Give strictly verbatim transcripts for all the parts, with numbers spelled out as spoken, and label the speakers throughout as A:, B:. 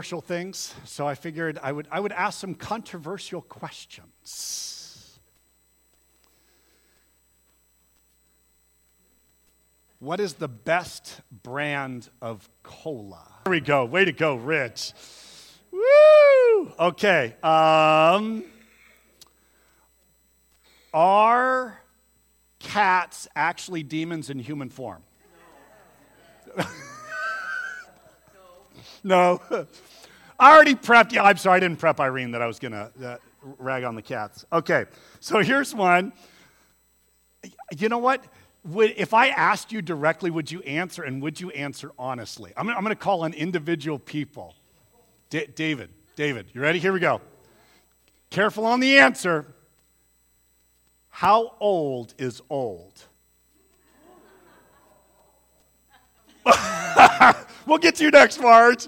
A: controversial things, so I figured I would I would ask some controversial questions. What is the best brand of cola? There we go. Way to go, Rich. Woo! Okay. Um, are cats actually demons in human form? No. No. I already prepped. Yeah, I'm sorry, I didn't prep Irene that I was going to uh, rag on the cats. Okay, so here's one. You know what? Would, if I asked you directly, would you answer, and would you answer honestly? I'm, I'm going to call on individual people. D- David, David, you ready? Here we go. Careful on the answer. How old is old? We'll get to you next, Marge.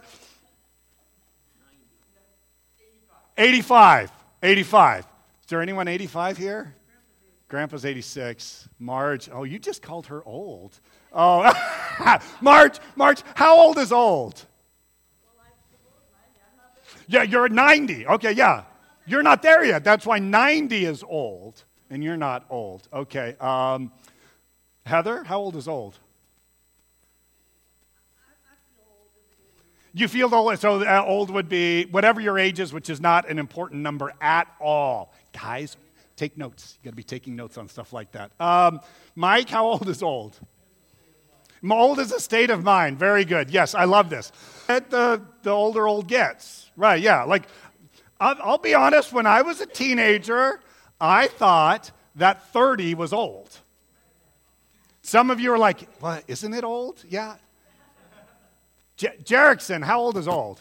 A: eighty-five. eighty-five. Is there anyone eighty-five here? Grandpa's eighty-six. Marge, oh, you just called her old. Oh, Marge, Marge, how old is old? Yeah, you're ninety. Okay, yeah. You're not there yet. That's why ninety is old, and you're not old. Okay. Um, Heather, how old is old? You feel old, so uh, old would be whatever your age is, which is not an important number at all. Guys, take notes. You got to be taking notes on stuff like that. Um, Mike, how old is old? Old is a state of mind. Very good. Yes, I love this. The, the older old gets. Right, yeah. Like, I'll, I'll be honest, when I was a teenager, I thought that thirty was old. Some of you are like, what, isn't it old? Yeah. J- Jerickson, how old is old?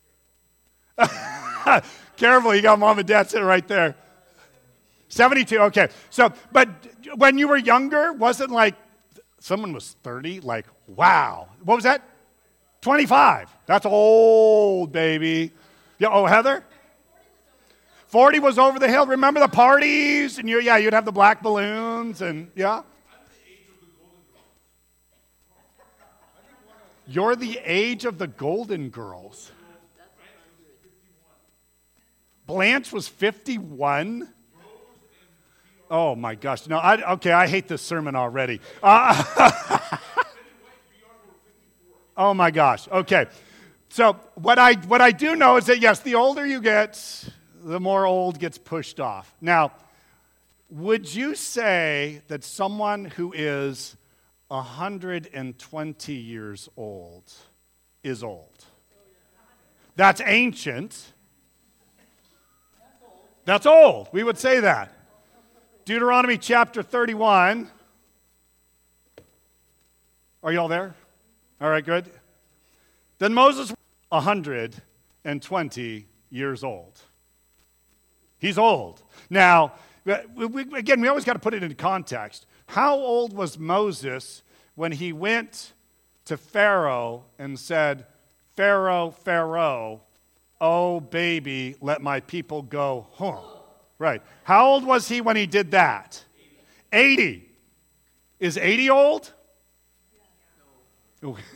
A: Careful, you got mom and dad sitting right there. seventy-two, okay. So, but when you were younger, wasn't like someone was thirty, like, wow. What was that? twenty-five. That's old, baby. Yeah, oh, Heather? forty was over the hill. Remember the parties? And you, yeah, you'd have the black balloons and, yeah? You're the age of the Golden Girls. Blanche was fifty-one? Oh, my gosh. No, I, okay, I hate this sermon already. Uh, oh, my gosh. Okay. So what I what I do know is that, yes, the older you get, the more old gets pushed off. Now, would you say that someone who is one hundred twenty years old is old? That's ancient. That's old. We would say that. Deuteronomy chapter thirty-one. Are you all there? All right, good. Then Moses was one hundred twenty years old. He's old. Now, we, again, we always got to put it into context. How old was Moses when he went to Pharaoh and said, Pharaoh, Pharaoh, oh, baby, let my people go home? Right. How old was he when he did that? eighty. Is eighty old? No.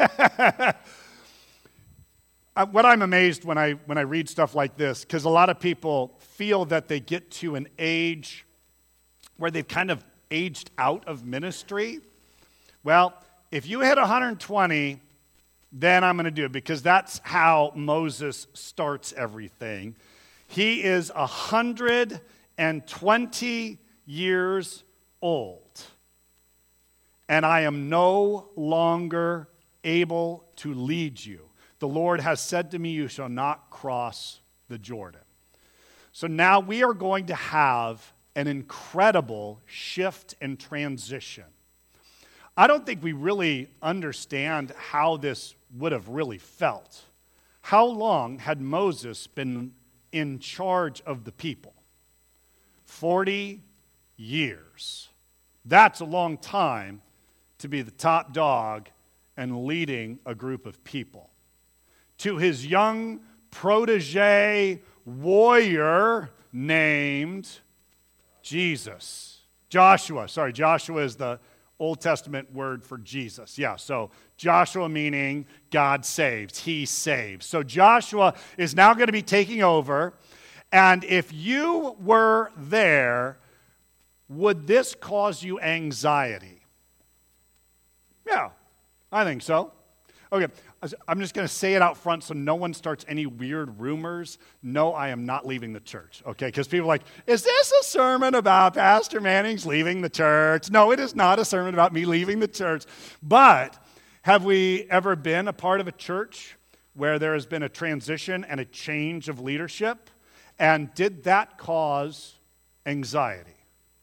A: What I'm amazed when I when I read stuff like this, because a lot of people feel that they get to an age where they've kind of aged out of ministry. Well, if you hit one hundred twenty, then I'm going to do it, because that's how Moses starts everything. He is one hundred twenty years old, and I am no longer able to lead you. The Lord has said to me, you shall not cross the Jordan. So now we are going to have an incredible shift and transition. I don't think we really understand how this would have really felt. How long had Moses been in charge of the people? forty years. That's a long time to be the top dog and leading a group of people. To his young protege warrior named Jesus. Joshua, sorry, Joshua is the Old Testament word for Jesus. Yeah, so Joshua meaning God saves. He saves. So Joshua is now going to be taking over. And if you were there, would this cause you anxiety? Yeah, I think so. Okay, I'm just going to say it out front so no one starts any weird rumors. No, I am not leaving the church, okay? Because people are like, is this a sermon about Pastor Manning's leaving the church? No, it is not a sermon about me leaving the church. But have we ever been a part of a church where there has been a transition and a change of leadership? And did that cause anxiety?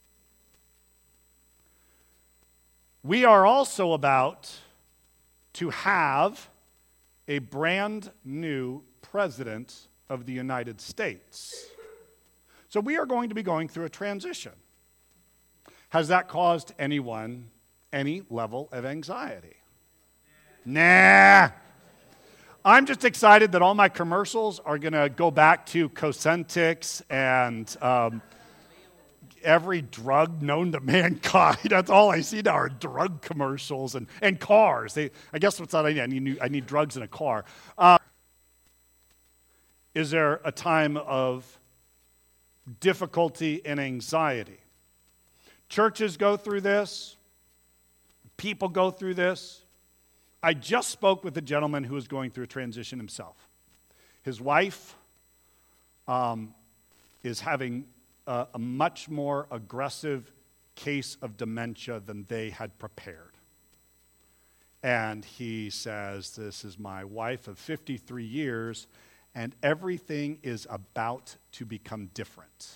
A: We are also about to have a brand new president of the United States. So we are going to be going through a transition. Has that caused anyone any level of anxiety? Nah. I'm just excited that all my commercials are going to go back to Cosentyx and um, every drug known to mankind. That's all I see now are drug commercials and, and cars. They, I guess what's that I need? I need, I need drugs in a car. Uh, is there a time of difficulty and anxiety? Churches go through this. People go through this. I just spoke with a gentleman who is going through a transition himself. His wife um, is having a, a much more aggressive case of dementia than they had prepared. And he says, this is my wife of fifty-three years, and everything is about to become different.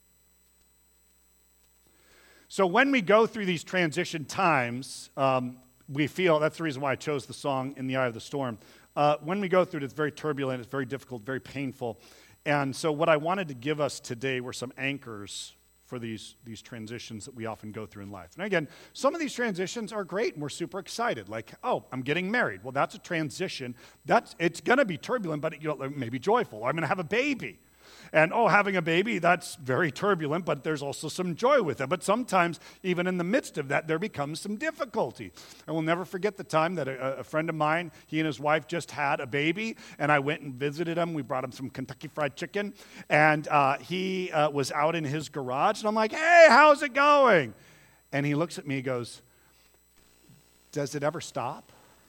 A: So when we go through these transition times, um, we feel, that's the reason why I chose the song In the Eye of the Storm. Uh, when we go through it, it's very turbulent, it's very difficult, very painful. And so what I wanted to give us today were some anchors for these, these transitions that we often go through in life. And again, some of these transitions are great and we're super excited. Like, oh, I'm getting married. Well, that's a transition. That's It's going to be turbulent, but you know, maybe joyful. I'm going to have a baby. And, oh, having a baby, that's very turbulent, but there's also some joy with it. But sometimes, even in the midst of that, there becomes some difficulty. I will never forget the time that a, a friend of mine, he and his wife just had a baby, and I went and visited him. We brought him some Kentucky Fried Chicken, and uh, he uh, was out in his garage, and I'm like, hey, how's it going? And he looks at me and goes, does it ever stop?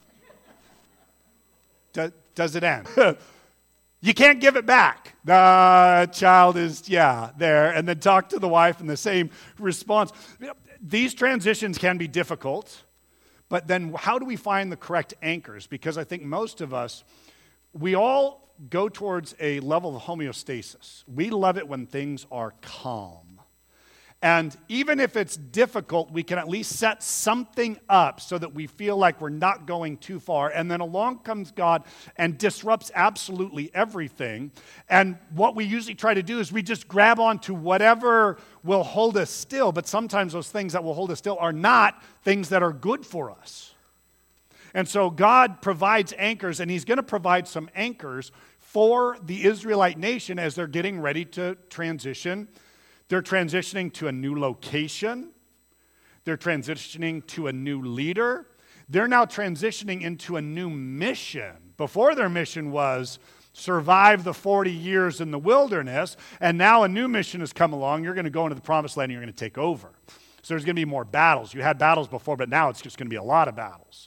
A: does, does it end? You can't give it back. The child is, yeah, there. And then talk to the wife and the same response. These transitions can be difficult, but then how do we find the correct anchors? Because I think most of us, we all go towards a level of homeostasis. We love it when things are calm. And even if it's difficult, we can at least set something up so that we feel like we're not going too far. And then along comes God and disrupts absolutely everything. And what we usually try to do is we just grab onto whatever will hold us still. But sometimes those things that will hold us still are not things that are good for us. And so God provides anchors, and He's going to provide some anchors for the Israelite nation as they're getting ready to transition. They're transitioning to a new location. They're transitioning to a new leader. They're now transitioning into a new mission. Before, their mission was survive the forty years in the wilderness, and now a new mission has come along. You're going to go into the promised land and you're going to take over. So there's going to be more battles. You had battles before, but now it's just going to be a lot of battles.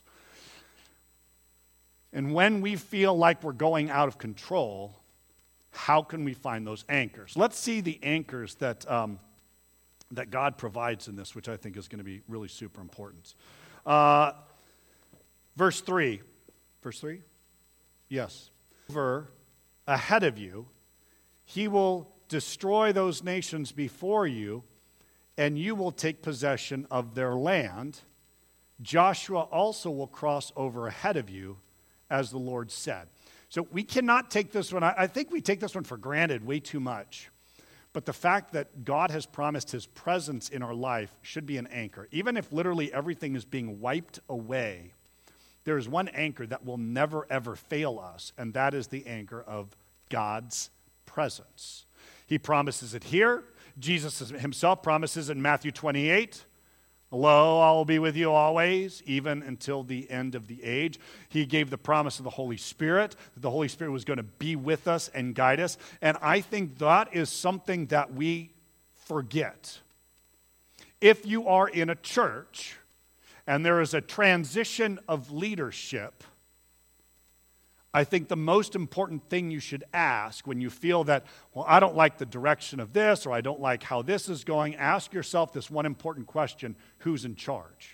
A: And when we feel like we're going out of control, how can we find those anchors? Let's see the anchors that um, that God provides in this, which I think is going to be really super important. Uh, verse three. Verse three? Yes. Over ahead of you, He will destroy those nations before you, and you will take possession of their land. Joshua also will cross over ahead of you, as the Lord said. So we cannot take this one, I think we take this one for granted way too much. But the fact that God has promised His presence in our life should be an anchor. Even if literally everything is being wiped away, there is one anchor that will never ever fail us, and that is the anchor of God's presence. He promises it here. Jesus Himself promises in Matthew twenty-eight, Lo, I will be with you always, even until the end of the age. He gave the promise of the Holy Spirit, that the Holy Spirit was going to be with us and guide us. And I think that is something that we forget. If you are in a church and there is a transition of leadership, I think the most important thing you should ask when you feel that, well, I don't like the direction of this, or I don't like how this is going, ask yourself this one important question: who's in charge?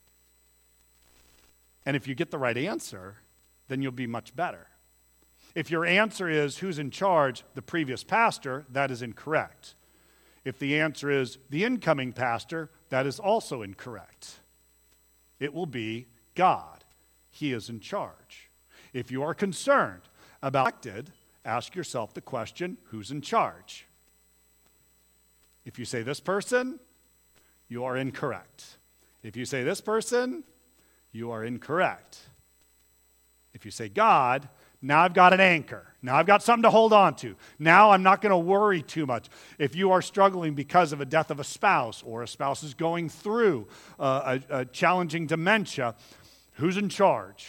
A: And if you get the right answer, then you'll be much better. If your answer is, who's in charge? The previous pastor, that is incorrect. If the answer is the incoming pastor, that is also incorrect. It will be God. He is in charge. If you are concerned about elected, ask yourself the question, who's in charge? If you say this person, you are incorrect. If you say this person, you are incorrect. If you say God, now I've got an anchor. Now I've got something to hold on to. Now I'm not going to worry too much. If you are struggling because of a death of a spouse, or a spouse is going through uh, a, a challenging dementia, who's in charge?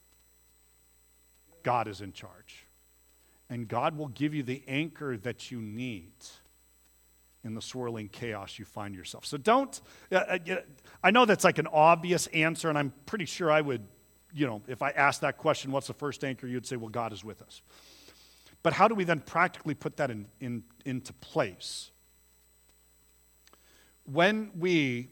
A: God is in charge. And God will give you the anchor that you need in the swirling chaos you find yourself. So don't, uh, I know that's like an obvious answer, and I'm pretty sure I would, you know, if I asked that question, what's the first anchor, you'd say, well, God is with us. But how do we then practically put that in, in, into place? When we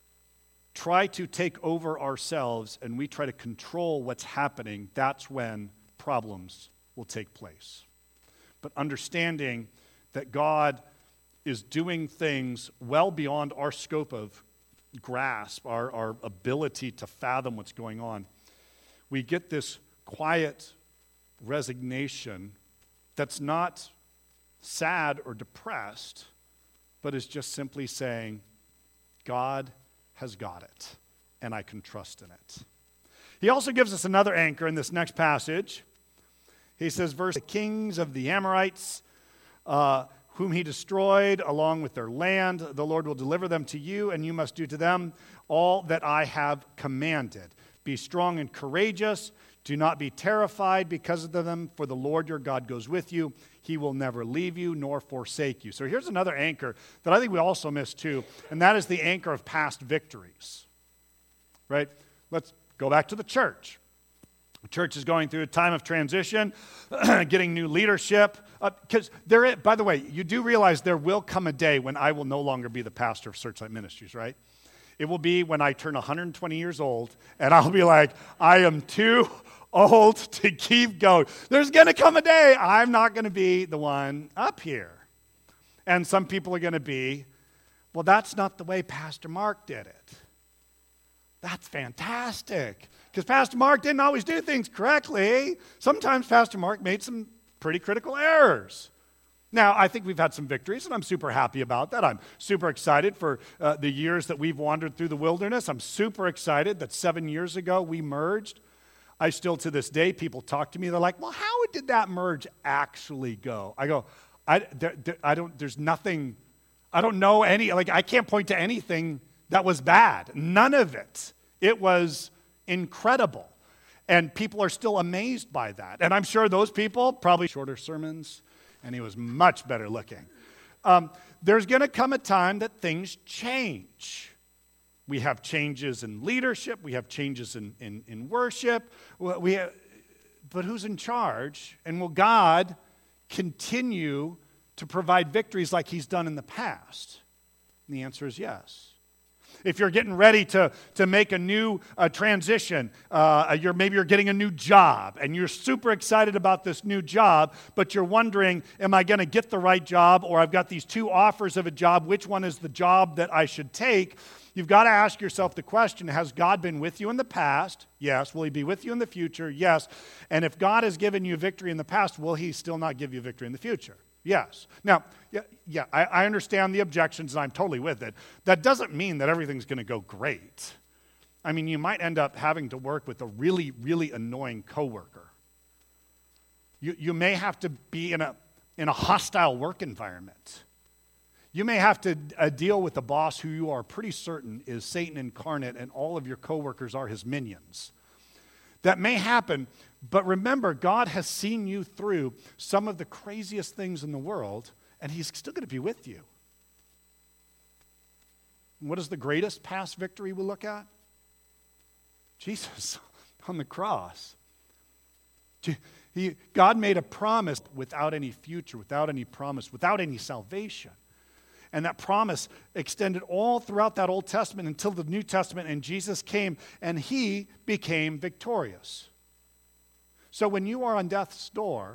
A: try to take over ourselves and we try to control what's happening, that's when problems will take place. But understanding that God is doing things well beyond our scope of grasp, our, our ability to fathom what's going on, we get this quiet resignation that's not sad or depressed, but is just simply saying, God has got it, and I can trust in it. He also gives us another anchor in this next passage. He says, verse, the kings of the Amorites, uh, whom he destroyed along with their land, the Lord will deliver them to you, and you must do to them all that I have commanded. Be strong and courageous. Do not be terrified because of them, for the Lord your God goes with you. He will never leave you nor forsake you. So here's another anchor that I think we also miss too, and that is the anchor of past victories. Right? Let's go back to the church. The church is going through a time of transition, getting new leadership. Because uh, there, is, by the way, you do realize there will come a day when I will no longer be the pastor of Searchlight Ministries, right? It will be when I turn one hundred twenty years old, and I'll be like, I am too old to keep going. There's going to come a day I'm not going to be the one up here. And some people are going to be, well, that's not the way Pastor Mark did it. That's fantastic. Because Pastor Mark didn't always do things correctly. Sometimes Pastor Mark made some pretty critical errors. Now, I think we've had some victories, and I'm super happy about that. I'm super excited for uh, the years that we've wandered through the wilderness. I'm super excited that seven years ago we merged. I still, to this day, people talk to me. They're like, well, how did that merge actually go? I go, I, there, there, I don't, there's nothing, I don't know any, like, I can't point to anything that was bad. None of it. It was incredible. And people are still amazed by that. And I'm sure those people, probably shorter sermons, and he was much better looking. Um, there's going to come a time that things change. We have changes in leadership. We have changes in, in, in worship. We have, but who's in charge? And will God continue to provide victories like he's done in the past? And the answer is yes. If you're getting ready to, to make a new uh, transition, uh, you're, maybe you're getting a new job, and you're super excited about this new job, but you're wondering, am I going to get the right job, or I've got these two offers of a job, which one is the job that I should take? You've got to ask yourself the question, has God been with you in the past? Yes. Will he be with you in the future? Yes. And if God has given you victory in the past, will he still not give you victory in the future? Yes. Now, yeah, yeah I, I understand the objections, and I'm totally with it. That doesn't mean that everything's going to go great. I mean, you might end up having to work with a really, really annoying coworker. You, you may have to be in a, in a hostile work environment. You may have to uh, deal with a boss who you are pretty certain is Satan incarnate and all of your coworkers are his minions. That may happen, but remember, God has seen you through some of the craziest things in the world, and he's still going to be with you. What is the greatest past victory we look at? Jesus on the cross. He, God made a promise without any future, without any promise, without any salvation. And that promise extended all throughout that Old Testament until the New Testament, and Jesus came, and he became victorious. So when you are on death's door,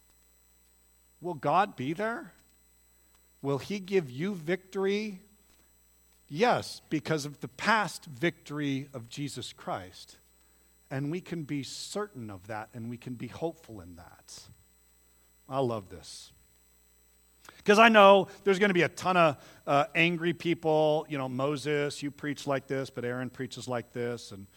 A: will God be there? Will he give you victory? Yes, because of the past victory of Jesus Christ. And we can be certain of that, and we can be hopeful in that. I love this. Because I know there's going to be a ton of uh, angry people. You know, Moses, you preach like this, but Aaron preaches like this. And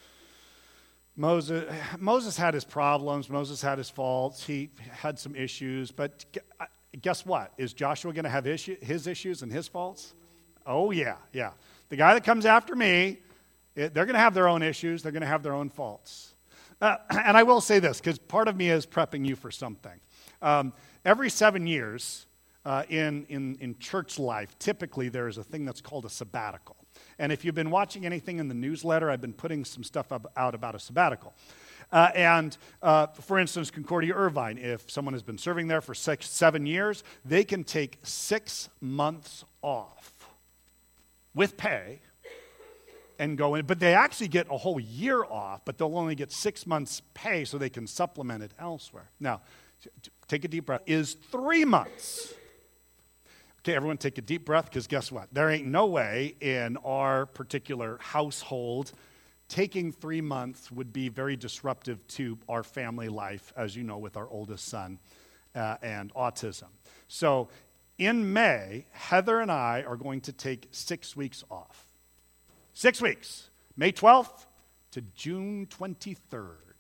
A: Moses, Moses had his problems. Moses had his faults. He had some issues. But guess what? Is Joshua going to have issue, his issues and his faults? Oh, yeah, yeah. The guy that comes after me, it, they're going to have their own issues. They're going to have their own faults. Uh, and I will say this, because part of me is prepping you for something. Um, every seven years uh, in, in, in church life, typically there is a thing that's called a sabbatical. And if you've been watching anything in the newsletter, I've been putting some stuff up, out about a sabbatical. Uh, and, uh, for instance, Concordia Irvine, if someone has been serving there for six, seven years, they can take six months off with pay and go in. But they actually get a whole year off, but they'll only get six months pay so they can supplement it elsewhere. Now, take a deep breath. Is three months. Okay, everyone take a deep breath, because guess what? There ain't no way in our particular household taking three months would be very disruptive to our family life, as you know, with our oldest son uh, and autism. So in May, Heather and I are going to take six weeks off. Six weeks. May twelfth to June twenty-third.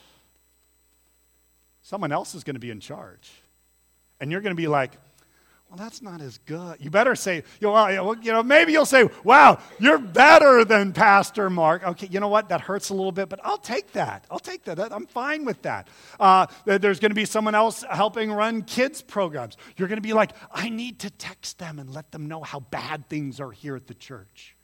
A: Someone else is going to be in charge. And you're going to be like, well, that's not as good. You better say, you know, you know, maybe you'll say, wow, you're better than Pastor Mark. Okay, you know what? That hurts a little bit, but I'll take that. I'll take that. I'm fine with that. Uh, there's going to be someone else helping run kids programs. You're going to be like, I need to text them and let them know how bad things are here at the church.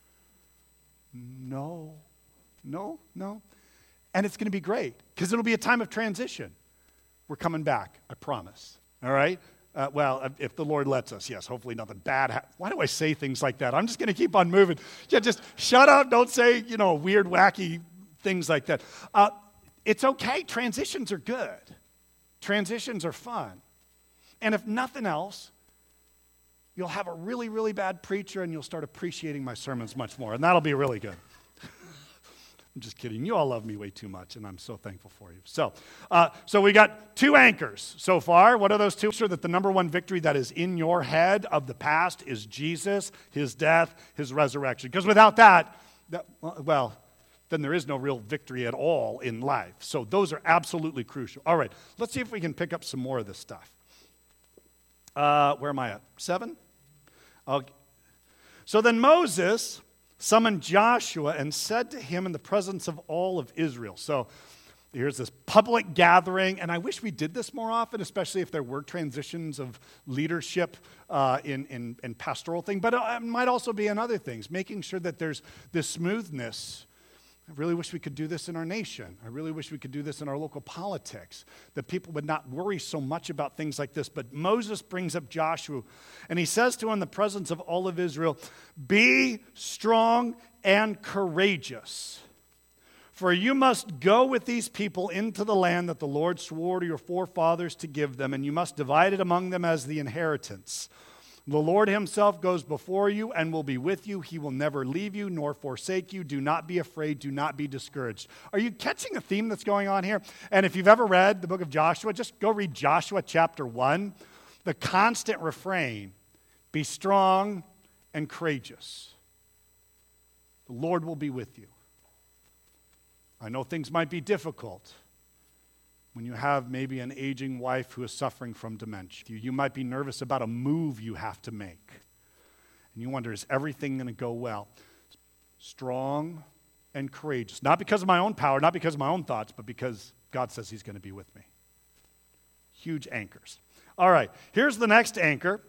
A: No, no, no. And it's going to be great, because it'll be a time of transition. We're coming back, I promise. All right? Uh, well, if the Lord lets us, yes, hopefully nothing bad happens. Why do I say things like that? I'm just going to keep on moving. Yeah, just shut up. Don't say, you know, weird, wacky things like that. Uh, it's okay. Transitions are good. Transitions are fun. And if nothing else, you'll have a really, really bad preacher, and you'll start appreciating my sermons much more, and that'll be really good. I'm just kidding. You all love me way too much, and I'm so thankful for you. So, uh, so we got two anchors so far. What are those two? Sure that the number one victory that is in your head of the past is Jesus, his death, his resurrection. Because without that, that, well, then there is no real victory at all in life. So those are absolutely crucial. All right, let's see if we can pick up some more of this stuff. Uh, where am I at? Seven? Okay. So then Moses summoned Joshua and said to him in the presence of all of Israel. So here's this public gathering, and I wish we did this more often, especially if there were transitions of leadership uh, in, in, in pastoral thing, but it might also be in other things, making sure that there's this smoothness. I really wish we could do this in our nation. I really wish we could do this in our local politics, that people would not worry so much about things like this. But Moses brings up Joshua, and he says to him in the presence of all of Israel, be strong and courageous, for you must go with these people into the land that the Lord swore to your forefathers to give them, and you must divide it among them as the inheritance. The Lord himself goes before you and will be with you. He will never leave you nor forsake you. Do not be afraid. Do not be discouraged. Are you catching a theme that's going on here? And if you've ever read the book of Joshua, just go read Joshua chapter one. The constant refrain, be strong and courageous. The Lord will be with you. I know things might be difficult when you have maybe an aging wife who is suffering from dementia. You, you might be nervous about a move you have to make. And you wonder, is everything going to go well? Strong and courageous. Not because of my own power, not because of my own thoughts, but because God says he's going to be with me. Huge anchors. All right, here's the next anchor.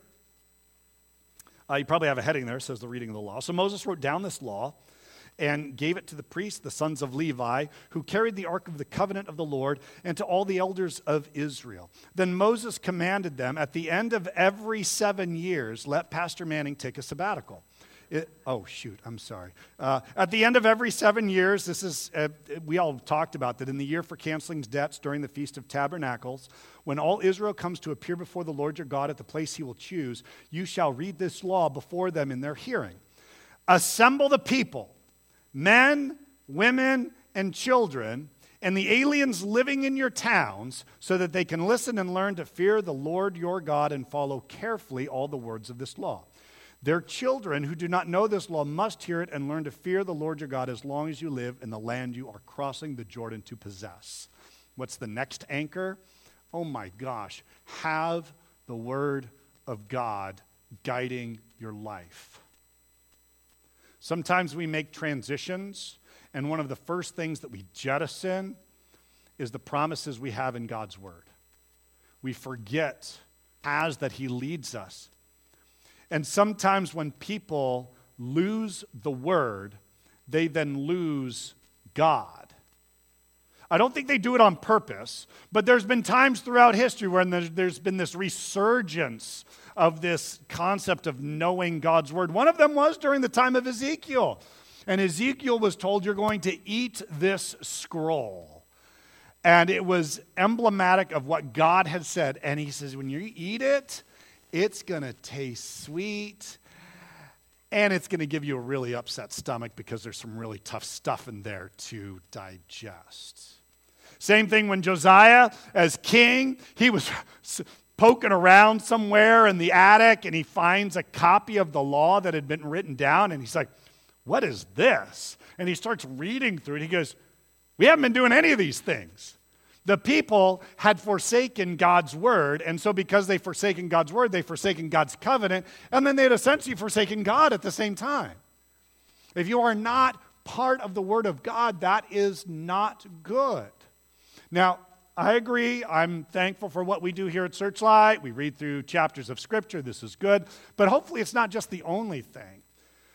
A: Uh, you probably have a heading there, it says the reading of the law. So Moses wrote down this law and gave it to the priests, the sons of Levi, who carried the ark of the covenant of the Lord, and to all the elders of Israel. Then Moses commanded them, at the end of every seven years, let Pastor Manning take a sabbatical. It, oh, shoot, I'm sorry. Uh, at the end of every seven years, this is, uh, we all talked about that in the year for canceling debts during the Feast of Tabernacles, when all Israel comes to appear before the Lord your God at the place he will choose, you shall read this law before them in their hearing. Assemble the people, men, women, and children, and the aliens living in your towns, so that they can listen and learn to fear the Lord your God and follow carefully all the words of this law. Their children who do not know this law must hear it and learn to fear the Lord your God as long as you live in the land you are crossing the Jordan to possess. What's the next anchor? Oh my gosh. Have the word of God guiding your life. Sometimes we make transitions, and one of the first things that we jettison is the promises we have in God's word. We forget as that he leads us. And sometimes when people lose the word, they then lose God. I don't think they do it on purpose, but there's been times throughout history where there's been this resurgence of this concept of knowing God's word. One of them was during the time of Ezekiel. And Ezekiel was told, you're going to eat this scroll. And it was emblematic of what God had said. And he says, when you eat it, it's going to taste sweet, and it's going to give you a really upset stomach because there's some really tough stuff in there to digest. Same thing when Josiah, as king, he was poking around somewhere in the attic, and he finds a copy of the law that had been written down, and he's like, what is this? And he starts reading through it. He goes, we haven't been doing any of these things. The people had forsaken God's word, and so because they forsaken God's word, they forsaken God's covenant, and then they had essentially forsaken God at the same time. If you are not part of the word of God, that is not good. Now, I agree. I'm thankful for what we do here at Searchlight. We read through chapters of Scripture. This is good. But hopefully it's not just the only thing.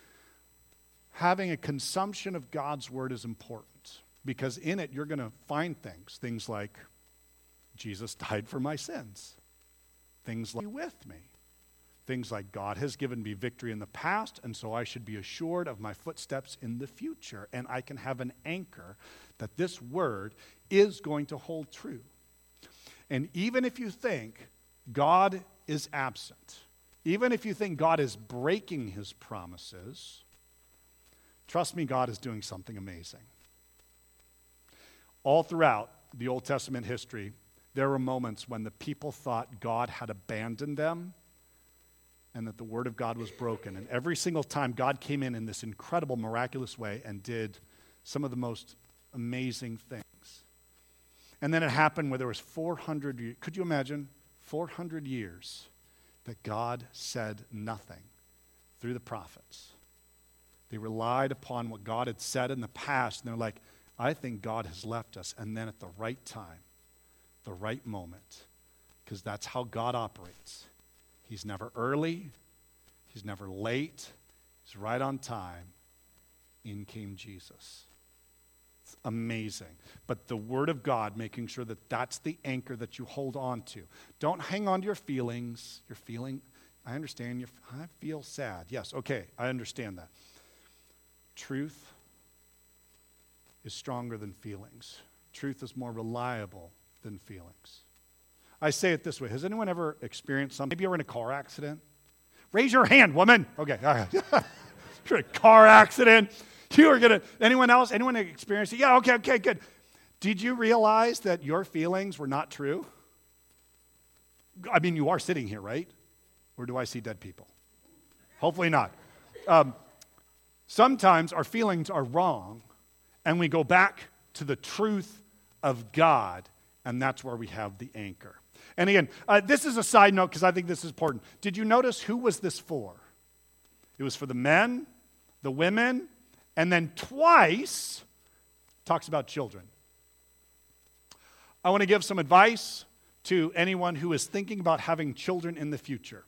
A: Having a consumption of God's word is important. Because in it, you're going to find things. Things like, Jesus died for my sins. Things like, with me. Things like, God has given me victory in the past, and so I should be assured of my footsteps in the future. And I can have an anchor that this word is going to hold true. And even if you think God is absent, even if you think God is breaking his promises, trust me, God is doing something amazing. All throughout the Old Testament history, there were moments when the people thought God had abandoned them and that the word of God was broken. And every single time, God came in in this incredible, miraculous way and did some of the most amazing things. And then it happened where there was four hundred years. Could you imagine? four hundred years that God said nothing through the prophets. They relied upon what God had said in the past, and they're like, I think God has left us. And then at the right time, the right moment, because that's how God operates. He's never early. He's never late. He's right on time. In came Jesus. It's amazing. But the Word of God, making sure that that's the anchor that you hold on to. Don't hang on to your feelings. Your feeling, I understand. Your, I feel sad. Yes, okay, I understand that. Truth is stronger than feelings. Truth is more reliable than feelings. I say it this way. Has anyone ever experienced something? Maybe you were in a car accident. Raise your hand, woman. Okay. All right. You're in a car accident. You are going to, anyone else? Anyone experienced it? Yeah, okay, okay, good. Did you realize that your feelings were not true? I mean, you are sitting here, right? Or do I see dead people? Hopefully not. Um, sometimes our feelings are wrong, and we go back to the truth of God, and that's where we have the anchor. And again, uh, this is a side note because I think this is important. Did you notice who was this for? It was for the men, the women, and then twice talks about children. I want to give some advice to anyone who is thinking about having children in the future.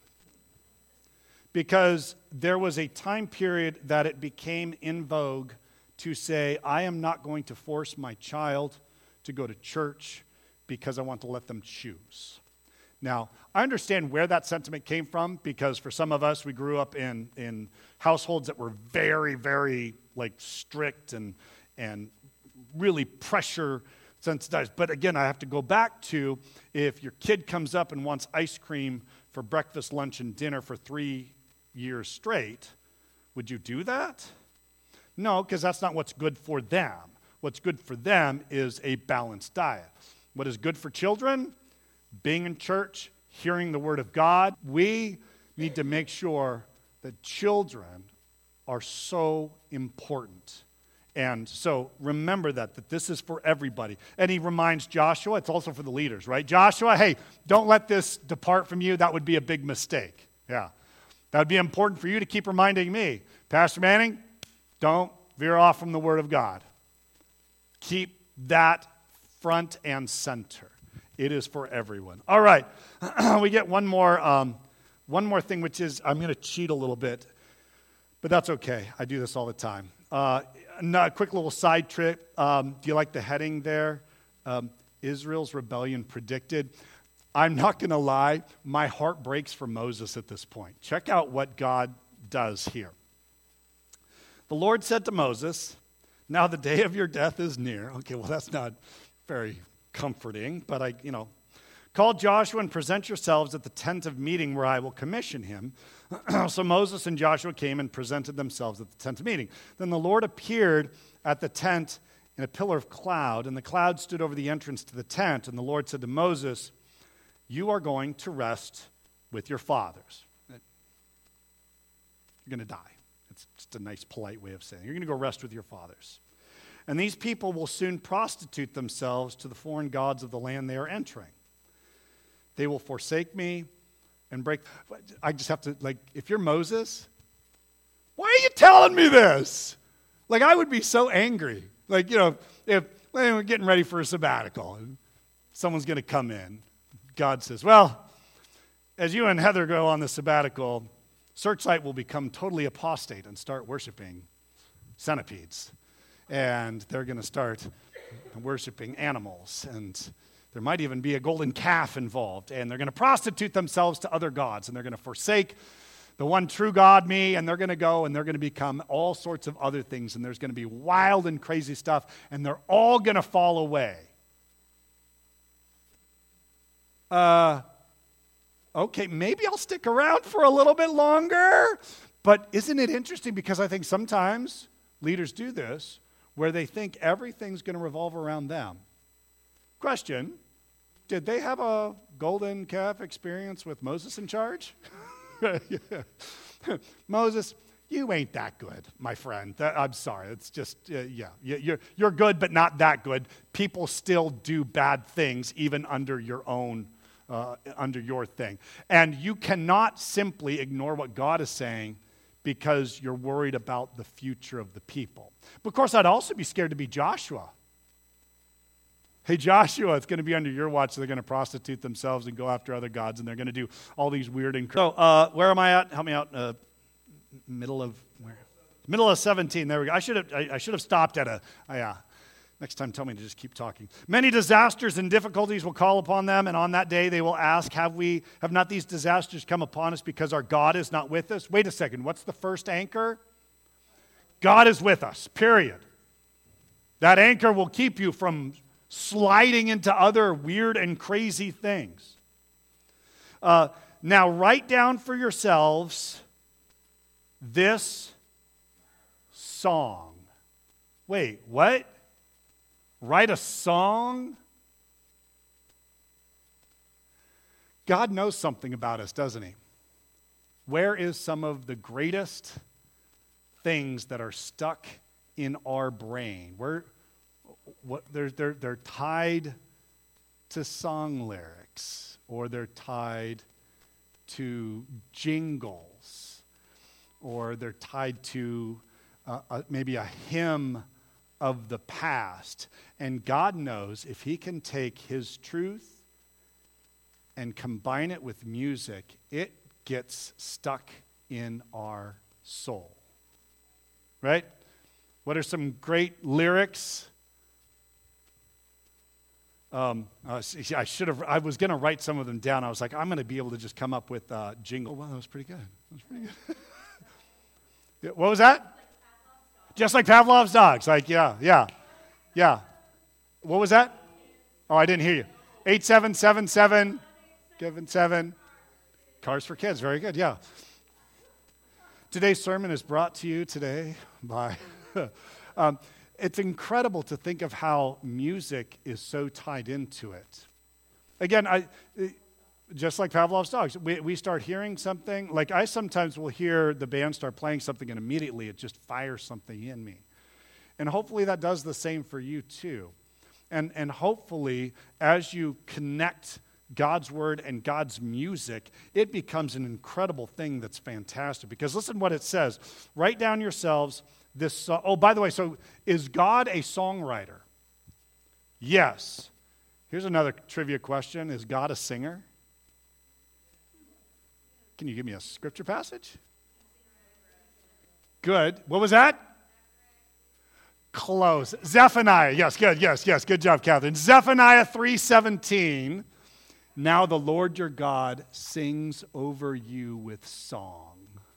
A: Because there was a time period that it became in vogue to say, I am not going to force my child to go to church because I want to let them choose. Now, I understand where that sentiment came from, because for some of us, we grew up in, in households that were very, very like strict and, and really pressure sensitized. But again, I have to go back to, if your kid comes up and wants ice cream for breakfast, lunch, and dinner for three years straight, would you do that? No, because that's not what's good for them. What's good for them is a balanced diet. What is good for children? Being in church, hearing the Word of God. We need to make sure that children are so important. And so remember that, that this is for everybody. And he reminds Joshua, it's also for the leaders, right? Joshua, hey, don't let this depart from you. That would be a big mistake. Yeah. That would be important for you to keep reminding me. Pastor Manning, don't veer off from the Word of God. Keep that front and center. It is for everyone. All right. We get one more, um, one more thing, which is, I'm going to cheat a little bit, but that's okay. I do this all the time. Uh, a quick little side trip. Um, do you like the heading there? Um, Israel's rebellion predicted. I'm not going to lie. My heart breaks for Moses at this point. Check out what God does here. The Lord said to Moses, now the day of your death is near. Okay, well, that's not very comforting, but I, you know, call Joshua and present yourselves at the tent of meeting where I will commission him. So Moses and Joshua came and presented themselves at the tent of meeting. Then the Lord appeared at the tent in a pillar of cloud, and the cloud stood over the entrance to the tent. And the Lord said to Moses, you are going to rest with your fathers. You're going to die. It's just a nice, polite way of saying it. You're going to go rest with your fathers. And these people will soon prostitute themselves to the foreign gods of the land they are entering. They will forsake me and break. I just have to, like, if you're Moses, why are you telling me this? Like, I would be so angry. Like, you know, if well, we're getting ready for a sabbatical and someone's going to come in. God says, well, as you and Heather go on the sabbatical, Searchlight will become totally apostate and start worshiping centipedes. And they're going to start worshiping animals. And there might even be a golden calf involved. And they're going to prostitute themselves to other gods. And they're going to forsake the one true God, me. And they're going to go and they're going to become all sorts of other things. And there's going to be wild and crazy stuff. And they're all going to fall away. Uh, okay, maybe I'll stick around for a little bit longer. But isn't it interesting? Because I think sometimes leaders do this, where they think everything's going to revolve around them. Question, did they have a golden calf experience with Moses in charge? Moses, you ain't that good, my friend. That, I'm sorry. It's just, uh, yeah, you're, you're good, but not that good. People still do bad things, even under your own, uh, under your thing. And you cannot simply ignore what God is saying because you're worried about the future of the people. But of course, I'd also be scared to be Joshua. Hey, Joshua, it's going to be under your watch. They're going to prostitute themselves and go after other gods, and they're going to do all these weird and... So, uh, where am I at? Help me out. Uh, middle of... where? Middle of seventeen. There we go. I should have, I, I should have stopped at a... Uh, yeah. Next time, tell me to just keep talking. Many disasters and difficulties will call upon them, and on that day they will ask, have we, have not these disasters come upon us because our God is not with us? Wait a second. What's the first anchor? God is with us, period. That anchor will keep you from sliding into other weird and crazy things. Uh, now, write down for yourselves this song. Wait, what? Write a song? God knows something about us, doesn't he? Where is some of the greatest things that are stuck in our brain? Where, what, they're, they're, they're tied to song lyrics, or they're tied to jingles, or they're tied to uh, a, maybe a hymn of the past. And God knows if he can take his truth and combine it with music, it gets stuck in our soul. Right? What are some great lyrics? Um, uh, I should have. I was going to write some of them down. I was like, I'm going to be able to just come up with uh, jingle. Wow, that was pretty good. That was pretty good. Yeah, what was that? Just like Pavlov's dogs. Like, yeah, yeah, yeah. What was that? Oh, I didn't hear you. Eight seven seven seven, seven seven. Cars for Kids. Very good. Yeah. Today's sermon is brought to you today by. um, It's incredible to think of how music is so tied into it. Again, I, just like Pavlov's dogs, we, we start hearing something. Like I sometimes will hear the band start playing something and immediately it just fires something in me. And hopefully that does the same for you too. And, and hopefully as you connect God's word and God's music, it becomes an incredible thing that's fantastic. Because listen what it says. Write down yourselves this song. Oh, by the way, so is God a songwriter? Yes. Here's another trivia question. Is God a singer? Can you give me a scripture passage? Good. What was that? Close. Zephaniah. Yes, good. Yes, yes. Good job, Catherine. Zephaniah three seventeen. Now the Lord your God sings over you with song.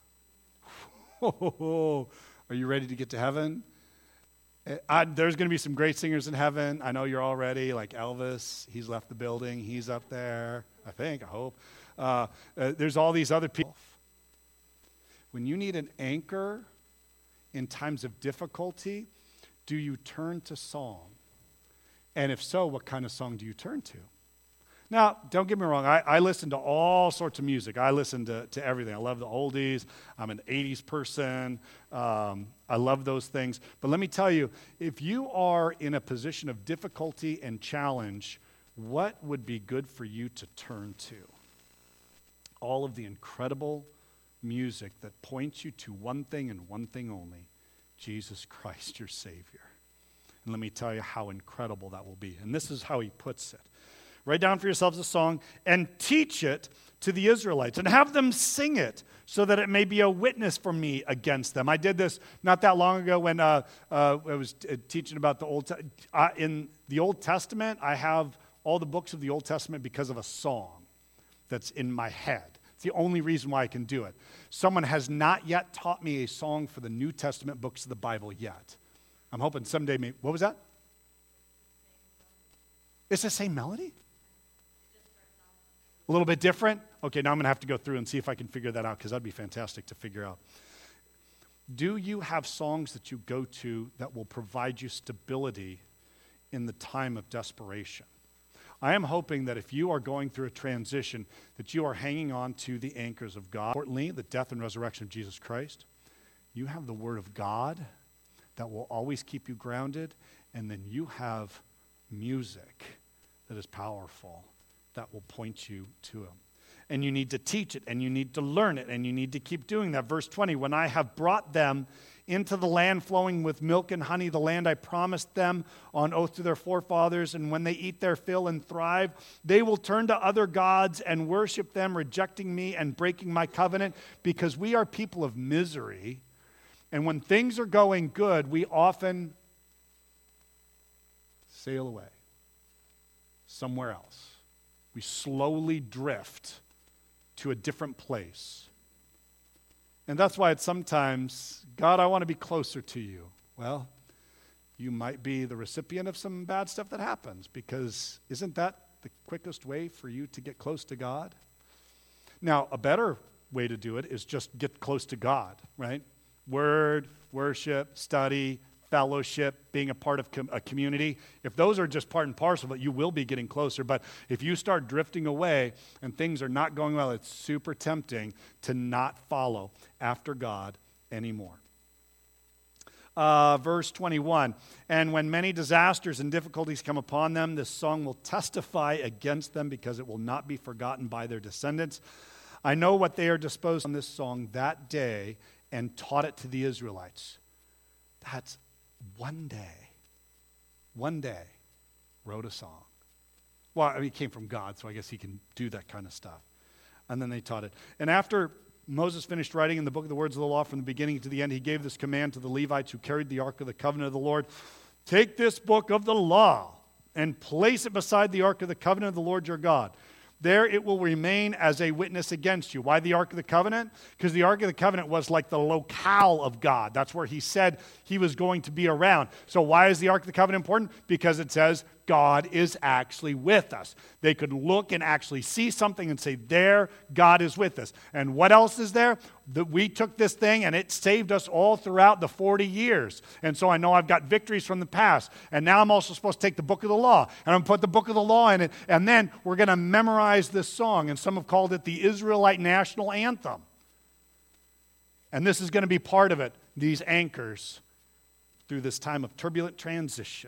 A: Are you ready to get to heaven? I, there's going to be some great singers in heaven. I know you're all ready, like Elvis. He's left the building. He's up there, I think, I hope. Uh, uh, there's all these other people. When you need an anchor in times of difficulty, do you turn to song? And if so, what kind of song do you turn to? Now, don't get me wrong. I, I listen to all sorts of music. I listen to, to everything. I love the oldies. I'm an eighties person. Um, I love those things. But let me tell you, if you are in a position of difficulty and challenge, what would be good for you to turn to? All of the incredible music that points you to one thing and one thing only, Jesus Christ, your Savior. And let me tell you how incredible that will be. And this is how he puts it. Write down for yourselves a song and teach it to the Israelites and have them sing it so that it may be a witness for me against them. I did this not that long ago when uh, uh, I was t- teaching about the Old Testament. Uh, in the Old Testament, I have all the books of the Old Testament because of a song that's in my head. It's the only reason why I can do it. Someone has not yet taught me a song for the New Testament books of the Bible yet. I'm hoping someday, maybe. What was that? It's the same melody? A little bit different? Okay, now I'm going to have to go through and see if I can figure that out because that'd be fantastic to figure out. Do you have songs that you go to that will provide you stability in the time of desperation? I am hoping that if you are going through a transition, that you are hanging on to the anchors of God. Importantly, the death and resurrection of Jesus Christ. You have the Word of God that will always keep you grounded, and then you have music that is powerful that will point you to him. And you need to teach it, and you need to learn it, and you need to keep doing that. Verse twenty, when I have brought them into the land flowing with milk and honey, the land I promised them on oath to their forefathers, and when they eat their fill and thrive, they will turn to other gods and worship them, rejecting me and breaking my covenant, because we are people of misery. And when things are going good, we often sail away somewhere else. We slowly drift to a different place. And that's why it's sometimes, God, I want to be closer to you. Well, you might be the recipient of some bad stuff that happens, because isn't that the quickest way for you to get close to God? Now, a better way to do it is just get close to God, right? Word, worship, study, fellowship, being a part of com- a community. If those are just part and parcel, but you will be getting closer. But if you start drifting away and things are not going well, it's super tempting to not follow after God anymore. Uh, verse twenty-one, and when many disasters and difficulties come upon them, this song will testify against them because it will not be forgotten by their descendants. I know what they are disposed on this song that day, and taught it to the Israelites. That's one day. One day wrote a song. Well, I mean, it came from God, so I guess he can do that kind of stuff. And then they taught it. And after Moses finished writing in the book of the words of the law from the beginning to the end, he gave this command to the Levites who carried the ark of the covenant of the Lord. Take this book of the law and place it beside the ark of the covenant of the Lord your God. There it will remain as a witness against you. Why the Ark of the Covenant? Because the Ark of the Covenant was like the locale of God. That's where he said he was going to be around. So why is the Ark of the Covenant important? Because it says God is actually with us. They could look and actually see something and say, there, God is with us. And what else is there? That we took this thing and it saved us all throughout the forty years. And so I know I've got victories from the past. And now I'm also supposed to take the book of the law. And I'm going to put the book of the law in it. And then we're going to memorize this song. And some have called it the Israelite national anthem. And this is going to be part of it. These anchors through this time of turbulent transition.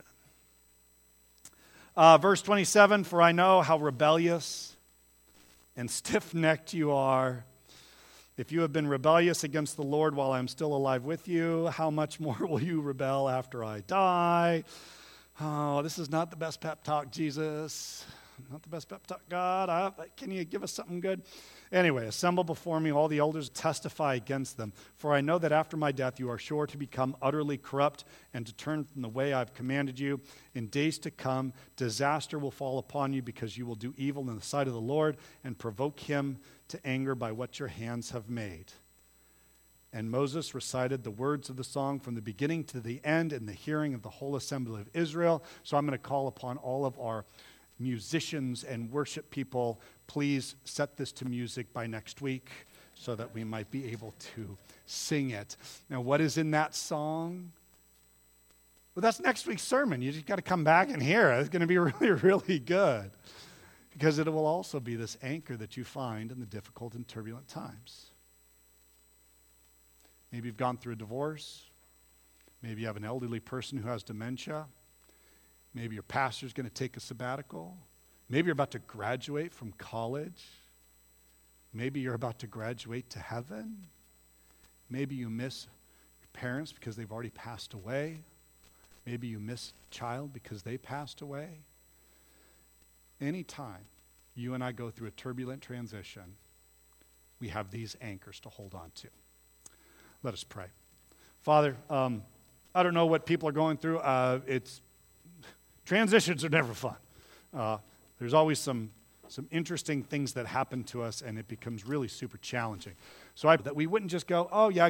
A: Uh, verse twenty-seven, for I know how rebellious and stiff-necked you are. If you have been rebellious against the Lord while I am still alive with you, how much more will you rebel after I die? Oh, this is not the best pep talk, Jesus. Not the best pep talk, God. I, can you give us something good? Anyway, assemble before me all the elders, testify against them. For I know that after my death you are sure to become utterly corrupt and to turn from the way I've commanded you. In days to come, disaster will fall upon you because you will do evil in the sight of the Lord and provoke him to anger by what your hands have made. And Moses recited the words of the song from the beginning to the end in the hearing of the whole assembly of Israel. So I'm going to call upon all of our musicians and worship people, please set this to music by next week so that we might be able to sing it. Now, what is in that song? Well, that's next week's sermon. You just got to come back and hear it. It's going to be really, really good because it will also be this anchor that you find in the difficult and turbulent times. Maybe you've gone through a divorce. Maybe you have an elderly person who has dementia. Maybe your pastor's going to take a sabbatical. Maybe you're about to graduate from college. Maybe you're about to graduate to heaven. Maybe you miss your parents because they've already passed away. Maybe you miss a child because they passed away. Anytime you and I go through a turbulent transition, we have these anchors to hold on to. Let us pray. Father, um, I don't know what people are going through. Uh, it's Transitions are never fun. Uh, there's always some some interesting things that happen to us, and it becomes really super challenging. So I, that we wouldn't just go, oh, yeah,